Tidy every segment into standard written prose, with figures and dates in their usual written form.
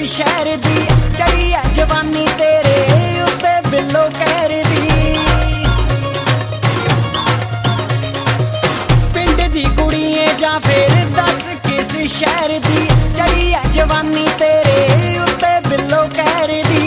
शहर दी चढ़ी है जवानी तेरे उत्ते बिलो कहर दी। पिंड दी कुड़िए जा फिर दस किस शहर दी चढ़ी है जवानी तेरे उत्ते बिलो कहर दी।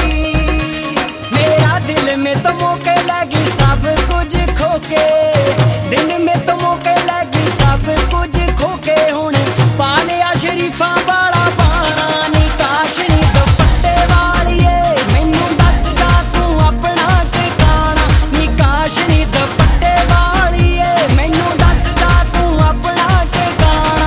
मेरा दिल में तो मौके लगी सब कुछ खोके, दिल में तो मौके लगी सब कुछ खोके। हुण पा लिया शरीफा वाला बाणा नी काशनी दुपट्टे वालिए मैनू दस जा तू अपना ठिकाना नी काशनी दुपट्टे वालिए मैनू दस जा तू अपना ठिकाना।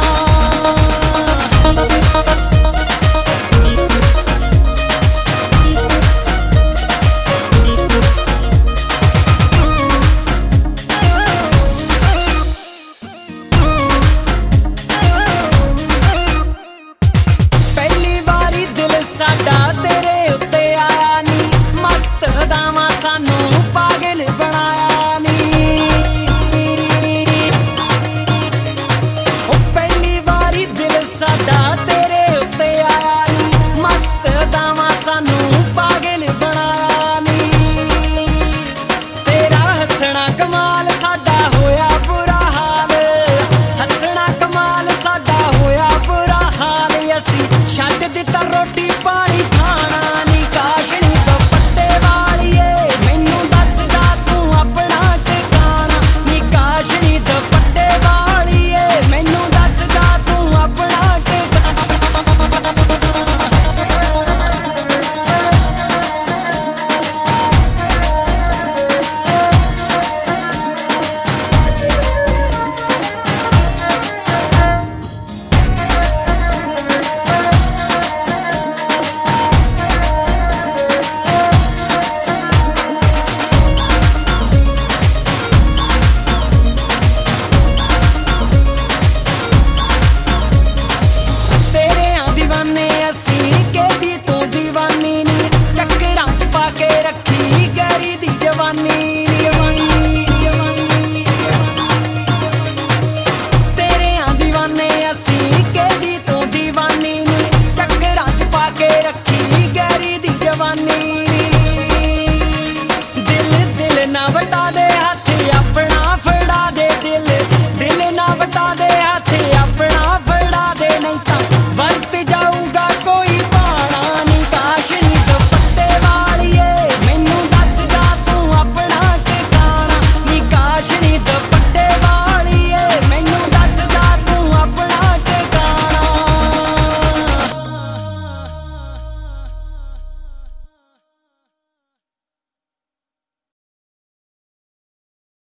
पहली बारी दिल साडा